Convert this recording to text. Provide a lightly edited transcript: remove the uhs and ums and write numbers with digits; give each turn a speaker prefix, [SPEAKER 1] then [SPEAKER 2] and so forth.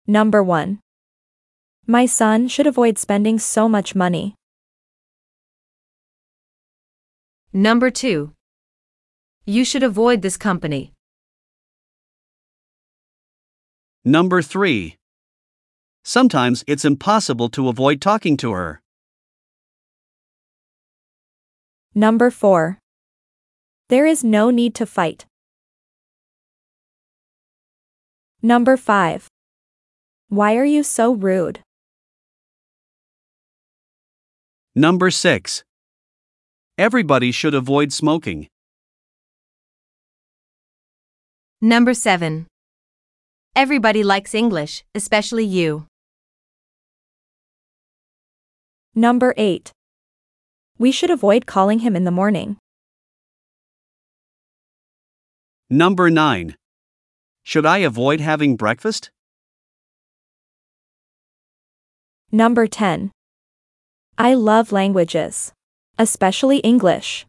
[SPEAKER 1] Number 1. My son should avoid spending so much money.
[SPEAKER 2] Number 2. You should avoid this company.
[SPEAKER 3] Number 3. Sometimes it's impossible to avoid talking to her.
[SPEAKER 1] Number 4. There is no need to fight. Number 5. Why are you so rude?
[SPEAKER 3] Number 6. Everybody should avoid smoking.
[SPEAKER 2] Number 7. Everybody likes English, especially you.
[SPEAKER 1] Number 8. We should avoid calling him in the morning.
[SPEAKER 3] Number 9. Should I avoid having breakfast?
[SPEAKER 1] Number 10. I love languages, especially English.